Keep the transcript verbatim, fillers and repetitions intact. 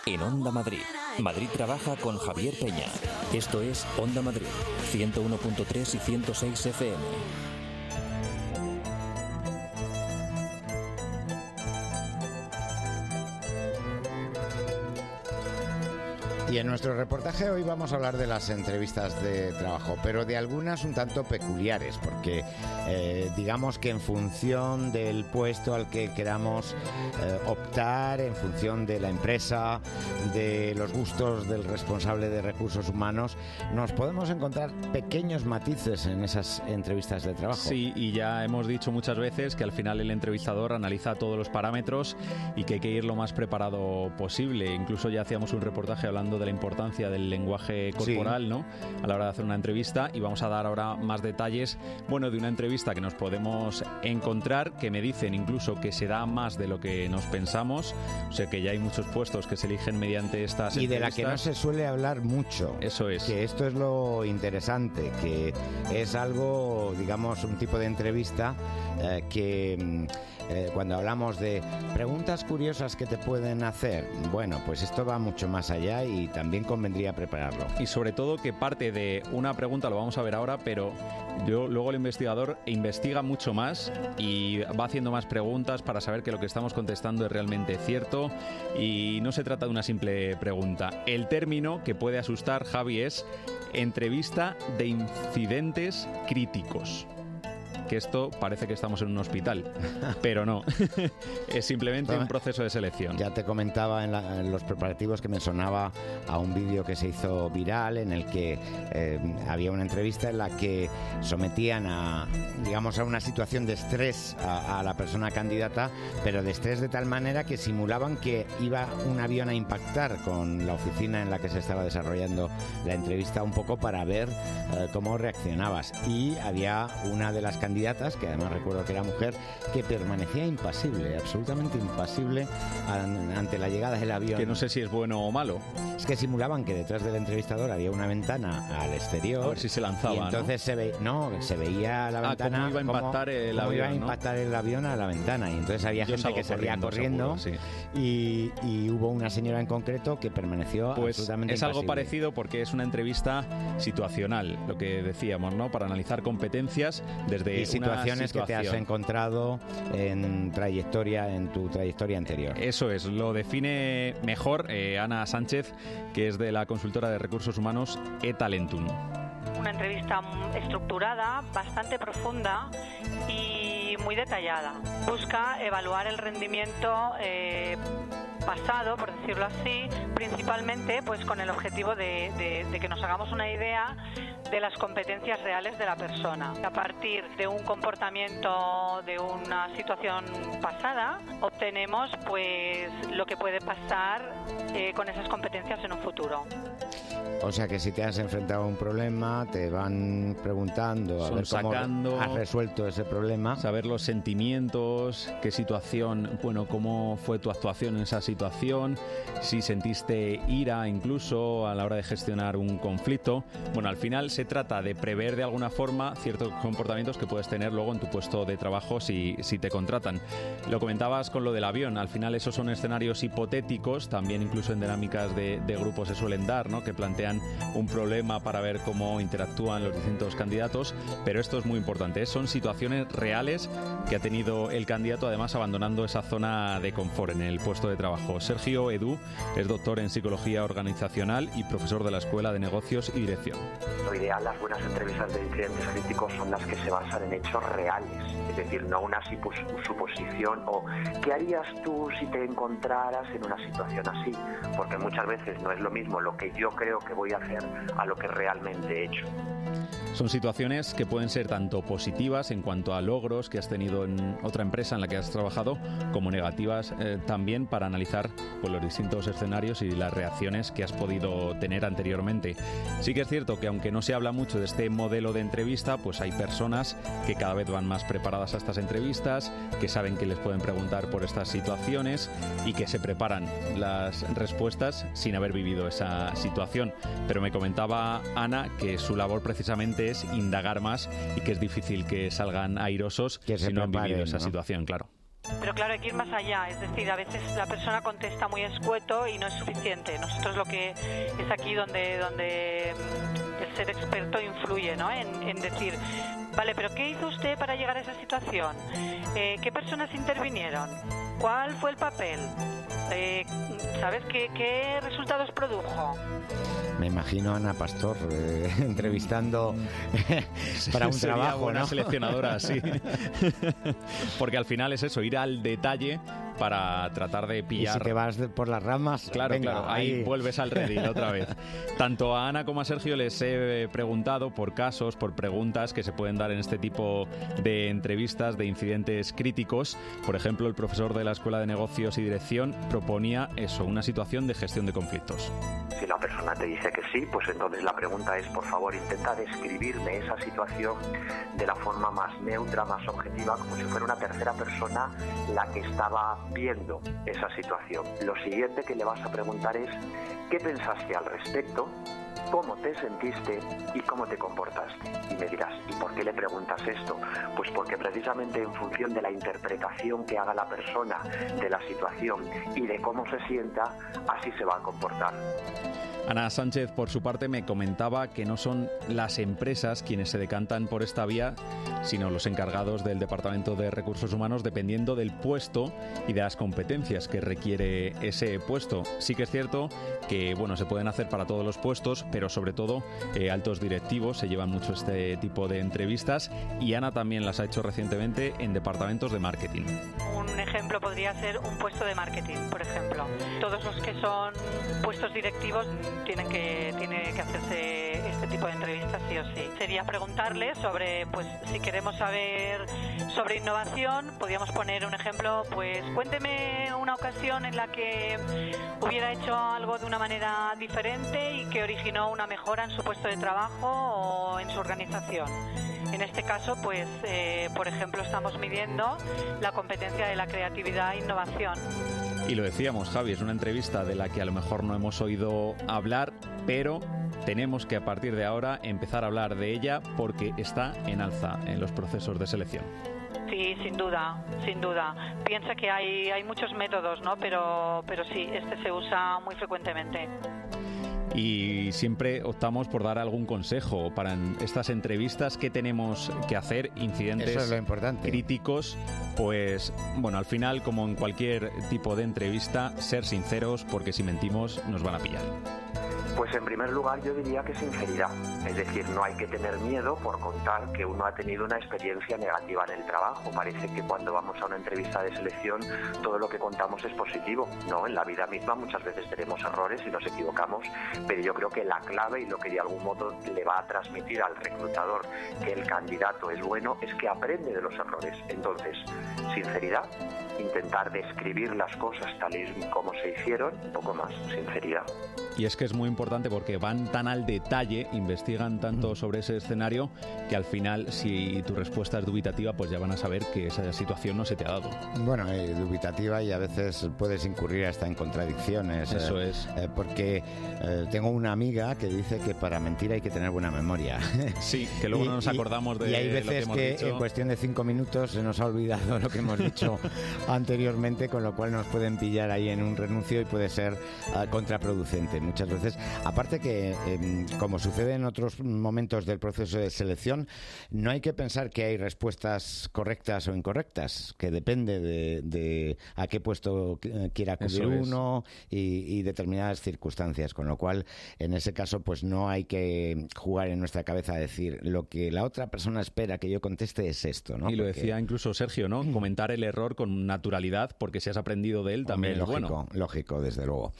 en Onda Madrid. Madrid trabaja con Javier Peña. Esto es Onda Madrid, ciento uno punto tres y ciento seis F M. Y en nuestro reportaje hoy vamos a hablar de las entrevistas de trabajo, pero de algunas un tanto peculiares, porque eh, digamos que en función del puesto al que queramos eh, optar, en función de la empresa, de los gustos del responsable de recursos humanos, nos podemos encontrar pequeños matices en esas entrevistas de trabajo. Sí, y ya hemos dicho muchas veces que al final el entrevistador analiza todos los parámetros y que hay que ir lo más preparado posible. Incluso ya hacíamos un reportaje hablando de la importancia del lenguaje corporal, sí, ¿no?, a la hora de hacer una entrevista, y vamos a dar ahora más detalles, bueno, de una entrevista que nos podemos encontrar, que me dicen incluso que se da más de lo que nos pensamos, o sea que ya hay muchos puestos que se eligen mediante estas y entrevistas. Y de la que no se suele hablar mucho. Eso es. Que esto es lo interesante, que es algo, digamos, un tipo de entrevista eh, que... Eh, cuando hablamos de preguntas curiosas que te pueden hacer, bueno, pues esto va mucho más allá y también convendría prepararlo. Y sobre todo que parte de una pregunta, lo vamos a ver ahora, pero yo, luego el investigador investiga mucho más y va haciendo más preguntas para saber que lo que estamos contestando es realmente cierto y no se trata de una simple pregunta. El término que puede asustar, Javi, es entrevista de incidentes críticos. Que esto parece que estamos en un hospital, pero no, es simplemente un proceso de selección. Ya te comentaba en, la, en los preparativos que me sonaba a un vídeo que se hizo viral en el que eh, había una entrevista en la que sometían a, digamos, a una situación de estrés a, a la persona candidata, pero de estrés de tal manera que simulaban que iba un avión a impactar con la oficina en la que se estaba desarrollando la entrevista, un poco para ver eh, cómo reaccionabas. Y había una de las candidatas candidatas, que además recuerdo que era mujer, que permanecía impasible, absolutamente impasible ante la llegada del avión. Que no sé si es bueno o malo. Es que simulaban que detrás del entrevistador había una ventana al exterior. A ver si se lanzaba, y entonces ¿no? se ve, no, se veía la ventana. Ah, cómo iba a impactar cómo, el cómo avión, iba a ¿no? impactar el avión a la ventana. Y entonces había Yo gente que salía corriendo, seguro, sí. y, y hubo una señora en concreto que permaneció pues absolutamente es impasible. Algo parecido porque es una entrevista situacional, lo que decíamos, ¿no? Para analizar competencias desde y situaciones una situación que te has encontrado en trayectoria, en tu trayectoria anterior. Eso es, lo define mejor eh, Ana Sánchez, que es de la consultora de recursos humanos eTalentum. Una entrevista estructurada, bastante profunda y muy detallada. Busca evaluar el rendimiento eh, pasado, por decirlo así, principalmente pues con el objetivo de, de, de que nos hagamos una idea de las competencias reales de la persona. A partir de un comportamiento, de una situación pasada, obtenemos pues lo que puede pasar eh, con esas competencias en un futuro. O sea que si te has enfrentado a un problema, te van preguntando a Son ver cómo sacando, has resuelto ese problema. Saber los sentimientos, qué situación, bueno, cómo fue tu actuación en esa situación, si sentiste ira incluso a la hora de gestionar un conflicto. Bueno, al final se trata de prever de alguna forma ciertos comportamientos que puedes tener luego en tu puesto de trabajo si, si te contratan. Lo comentabas con lo del avión, al final esos son escenarios hipotéticos, también incluso en dinámicas de, de grupos se suelen dar, ¿no? Que plantean un problema para ver cómo interactúan los distintos candidatos, pero esto es muy importante, ¿eh? Son situaciones reales que ha tenido el candidato, además abandonando esa zona de confort en el puesto de trabajo. Sergio Edu es doctor en psicología organizacional y profesor de la Escuela de Negocios y Dirección. Lo ideal, las buenas entrevistas de incidentes críticos son las que se basan en hechos reales, es decir, no una suposición o ¿qué harías tú si te encontraras en una situación así? Porque muchas veces no es lo mismo lo que yo creo que voy a hacer a lo que realmente he hecho. Son situaciones que pueden ser tanto positivas en cuanto a logros que has tenido en otra empresa en la que has trabajado, como negativas eh, también para analizar pues, los distintos escenarios y las reacciones que has podido tener anteriormente. Sí que es cierto que aunque no se habla mucho de este modelo de entrevista, pues hay personas que cada vez van más preparadas a estas entrevistas, que saben que les pueden preguntar por estas situaciones y que se preparan las respuestas sin haber vivido esa situación. Pero me comentaba Ana que su labor precisamente es indagar más y que es difícil que salgan airosos que si no han vivido preparen, esa ¿no? situación, claro. Pero claro, hay que ir más allá, es decir, a veces la persona contesta muy escueto y no es suficiente. Nosotros lo que es aquí donde, donde el ser experto influye, ¿no? En, en decir, vale, pero ¿qué hizo usted para llegar a esa situación? Eh, ¿Qué personas intervinieron? ¿Cuál fue el papel? Eh, ¿Sabes qué, qué resultados produjo? Me imagino a Ana Pastor eh, entrevistando para un Sería trabajo, una ¿no? seleccionadora, sí. Porque al final es eso, ir al detalle para tratar de pillar. Y si te vas de, por las ramas, claro, venga, claro, ahí, ahí vuelves al redil otra vez. Tanto a Ana como a Sergio les he preguntado por casos, por preguntas que se pueden dar en este tipo de entrevistas, de incidentes críticos. Por ejemplo, el profesor de la Escuela de Negocios y Dirección proponía eso, una situación de gestión de conflictos. Si la persona te dice que sí, pues entonces la pregunta es, por favor, intenta describirme esa situación de la forma más neutra, más objetiva, como si fuera una tercera persona la que estaba viendo esa situación. Lo siguiente que le vas a preguntar es, ¿qué pensaste al respecto? ¿Cómo te sentiste y cómo te comportaste? Y me dirás, ¿y por qué le preguntas esto? Pues porque precisamente en función de la interpretación que haga la persona de la situación y de cómo se sienta, así se va a comportar. Ana Sánchez, por su parte, me comentaba que no son las empresas quienes se decantan por esta vía, sino los encargados del Departamento de Recursos Humanos, dependiendo del puesto y de las competencias que requiere ese puesto. Sí que es cierto que, bueno, se pueden hacer para todos los puestos, pero sobre todo eh, altos directivos se llevan mucho este tipo de entrevistas, y Ana también las ha hecho recientemente en departamentos de marketing. Un ejemplo podría ser un puesto de marketing, por ejemplo. Todos los que son puestos directivos tienen que tiene que hacerse este tipo de entrevistas sí o sí. Sería preguntarles sobre, pues, si queremos saber sobre innovación, podríamos poner un ejemplo, pues, cuénteme una ocasión en la que hubiera hecho algo de una manera diferente y que originó una mejora en su puesto de trabajo o en su organización. En este caso, pues, eh, por ejemplo, estamos midiendo la competencia de la creatividad e innovación. Y lo decíamos, Javi, es una entrevista de la que a lo mejor no hemos oído hablar, pero tenemos que a partir de ahora empezar a hablar de ella porque está en alza en los procesos de selección. Sí, sin duda, sin duda. Piensa que hay, hay muchos métodos, ¿no? Pero, pero sí, este se usa muy frecuentemente. Y siempre optamos por dar algún consejo para estas entrevistas. ¿Qué tenemos que hacer? Incidentes Eso es lo importante. Críticos. Pues, bueno, al final, como en cualquier tipo de entrevista, ser sinceros, porque si mentimos nos van a pillar. Pues en primer lugar yo diría que sinceridad, es decir, no hay que tener miedo por contar que uno ha tenido una experiencia negativa en el trabajo. Parece que cuando vamos a una entrevista de selección todo lo que contamos es positivo, ¿no? En la vida misma muchas veces tenemos errores y nos equivocamos, pero yo creo que la clave y lo que de algún modo le va a transmitir al reclutador que el candidato es bueno es que aprende de los errores. Entonces, sinceridad, intentar describir las cosas tal y como se hicieron, un poco más, sinceridad. Y es que es muy importante porque van tan al detalle, investigan tanto sobre ese escenario, que al final, si tu respuesta es dubitativa, pues ya van a saber que esa situación no se te ha dado. Bueno, eh, dubitativa, y a veces puedes incurrir hasta en contradicciones. Eso eh, es. Eh, porque eh, tengo una amiga que dice que para mentir hay que tener buena memoria. Sí, que luego y, no nos acordamos de y hay lo que veces hemos que, dicho. En cuestión de cinco minutos se nos ha olvidado lo que hemos dicho anteriormente, con lo cual nos pueden pillar ahí en un renuncio y puede ser uh, contraproducente muchas veces. Aparte que, eh, como sucede en otros momentos del proceso de selección, no hay que pensar que hay respuestas correctas o incorrectas, que depende de, de a qué puesto quiera acudir uno y, y determinadas circunstancias, con lo cual en ese caso pues no hay que jugar en nuestra cabeza a decir lo que la otra persona espera que yo conteste es esto, ¿no? Y lo Porque... decía incluso Sergio, ¿no? Comentar el error con naturalidad, porque si has aprendido de él también Hombre, es lógico, bueno. Lógico, desde luego.